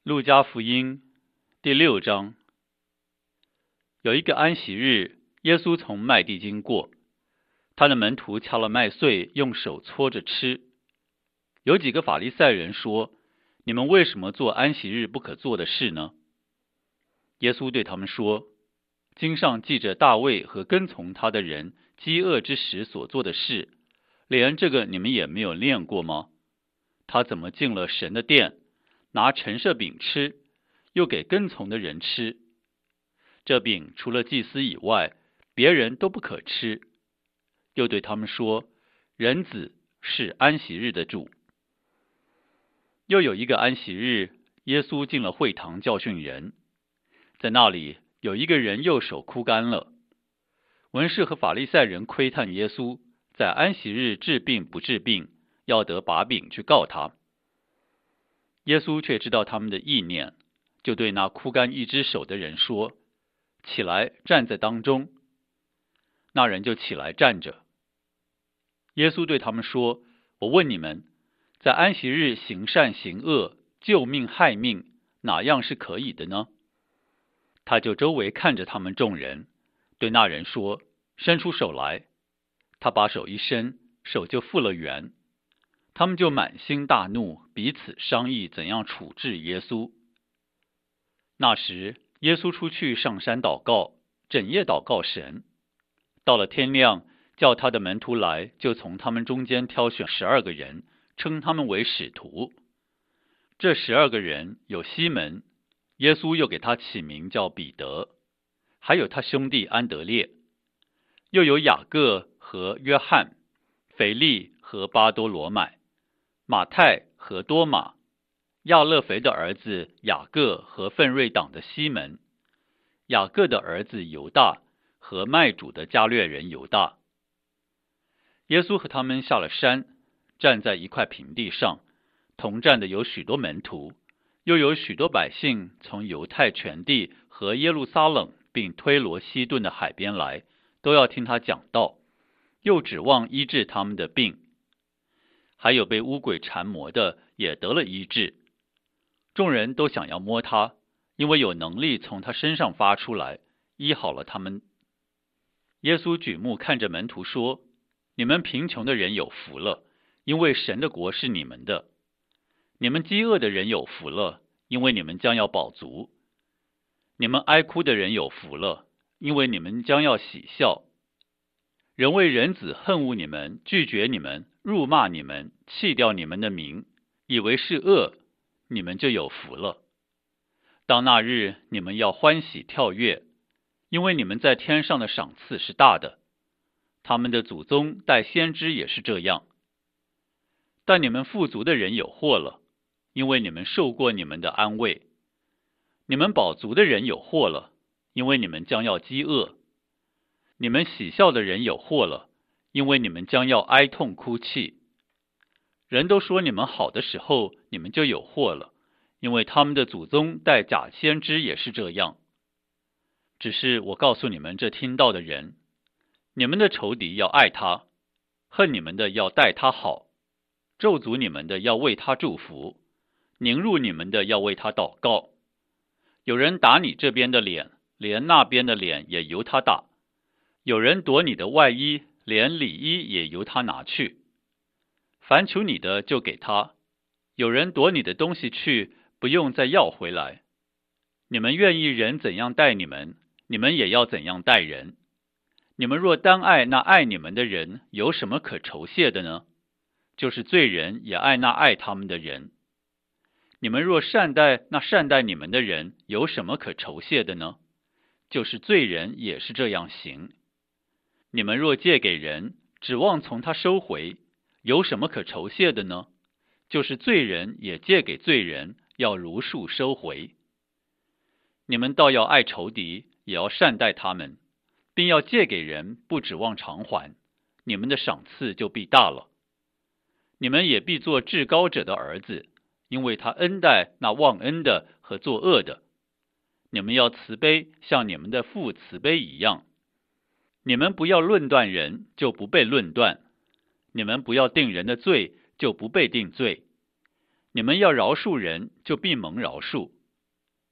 路加福音第6章。有一个安息日，耶稣从麦地经过，他的门徒掐了麦穗，用手搓着吃。有几个法利赛人说：“你们为什么做安息日不可做的事呢？”耶稣对他们说：“经上记着大卫和跟从他的人饥饿之时所做的事，连这个你们也没有念过吗？他怎么进了神的殿，拿陈设饼吃，又给跟从的人吃。这饼除了祭司以外，别人都不可吃。又对他们说：人子是安息日的主。”又有一个安息日，耶稣进了会堂教训人，在那里有一个人右手枯干了。文士和法利赛人窥探耶稣在安息日治病不治病，要得把柄去告他。耶稣却知道他们的意念，就对那枯干一只手的人说：“起来，站在当中。”那人就起来站着。耶稣对他们说：“我问你们，在安息日行善行恶，救命害命，哪样是可以的呢？”他就周围看着他们众人，对那人说：“伸出手来。”他把手一伸，手就复了原。他们就满心大怒，彼此商议怎样处置耶稣。那时，耶稣出去上山祷告，整夜祷告神。到了天亮，叫他的门徒来，就从他们中间挑选12个人，称他们为使徒。这12个人有西门，耶稣又给他起名叫彼得，还有他兄弟安德烈，又有雅各和约翰，腓力和巴多罗买，马太和多马，亚勒腓的儿子雅各和奋锐党的西门，雅各的儿子犹大和卖主的加略人犹大。耶稣和他们下了山，站在一块平地上，同站的有许多门徒，又有许多百姓从犹太全地和耶路撒冷并推罗西顿的海边来，都要听他讲道，又指望医治他们的病。还有被污鬼缠磨的也得了医治。众人都想要摸他，因为有能力从他身上发出来，医好了他们。耶稣举目看着门徒说：“你们贫穷的人有福了，因为神的国是你们的。你们饥饿的人有福了，因为你们将要饱足。你们哀哭的人有福了，因为你们将要喜笑。人为人子恨恶你们，拒绝你们，辱骂你们，弃掉你们的名，以为是恶，你们就有福了。当那日，你们要欢喜跳跃，因为你们在天上的赏赐是大的。他们的祖宗待先知也是这样。但你们富足的人有祸了，因为你们受过你们的安慰。你们饱足的人有祸了，因为你们将要饥饿。你们喜笑的人有祸了，因为你们将要哀痛哭泣。人都说你们好的时候，你们就有祸了，因为他们的祖宗待假先知也是这样。只是我告诉你们这听到的人，你们的仇敌要爱他，恨你们的要待他好，咒诅你们的要为他祝福，凌辱你们的要为他祷告。有人打你这边的脸，连那边的脸也由他打；有人夺你的外衣，连里衣也由他拿去。凡求你的就给他，有人夺你的东西去，不用再要回来。你们愿意人怎样待你们，你们也要怎样待人。你们若单爱那爱你们的人，有什么可酬谢的呢？就是罪人也爱那爱他们的人。你们若善待那善待你们的人，有什么可酬谢的呢？就是罪人也是这样行。你们若借给人，指望从他收回，有什么可酬谢的呢？就是罪人也借给罪人，要如数收回。你们倒要爱仇敌，也要善待他们，并要借给人，不指望偿还，你们的赏赐就必大了。你们也必做至高者的儿子，因为他恩待那忘恩的和作恶的。你们要慈悲，像你们的父慈悲一样。你们不要论断人，就不被论断；你们不要定人的罪，就不被定罪。你们要饶恕人，就必蒙饶恕。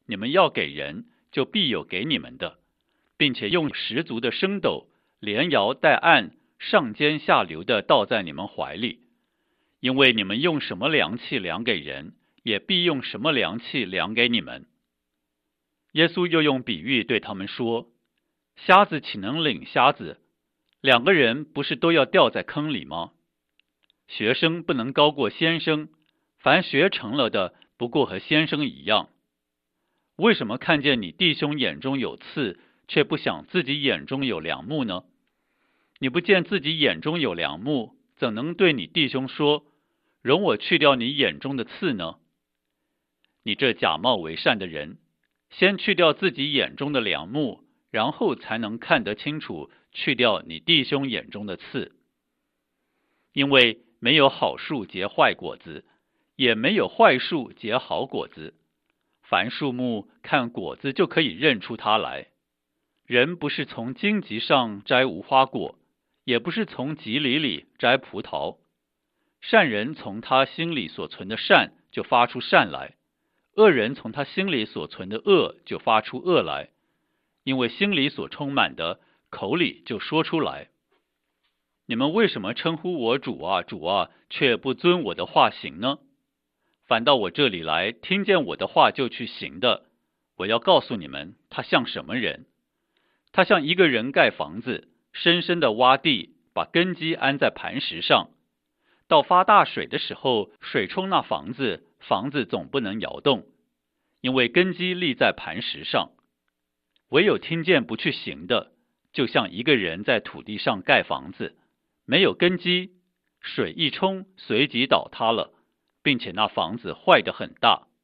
你们要给人，就必有给你们的，并且用十足的升斗，连摇带按，上尖下流的倒在你们怀里。因为你们用什么量器量给人，也必用什么量器量给你们。耶稣又用比喻对他们说，瞎子岂能领瞎子？两个人不是都要掉在坑里吗？学生不能高过先生，凡学成了的，不过和先生一样。为什么看见你弟兄眼中有刺，却不想自己眼中有梁木呢？你不见自己眼中有梁木，怎能对你弟兄说，容我去掉你眼中的刺呢？你这假冒为善的人，先去掉自己眼中的梁木，然后才能看得清楚，去掉你弟兄眼中的刺。因为没有好树结坏果子，也没有坏树结好果子。凡树木看果子就可以认出它来。人不是从荆棘上摘无花果，也不是从棘藜里摘葡萄。善人从他心里所存的善就发出善来，恶人从他心里所存的恶就发出恶来，因为心里所充满的，口里就说出来。你们为什么称呼我主啊，主啊，却不遵我的话行呢？反到我这里来，听见我的话就去行的，我要告诉你们，他像什么人？他像一个人盖房子，深深的挖地，把根基安在磐石上。到发大水的时候，水冲那房子，房子总不能摇动，因为根基立在磐石上。唯有听见不去行的，就像一个人在土地上盖房子，没有根基，水一冲，随即倒塌了，并且那房子坏得很大。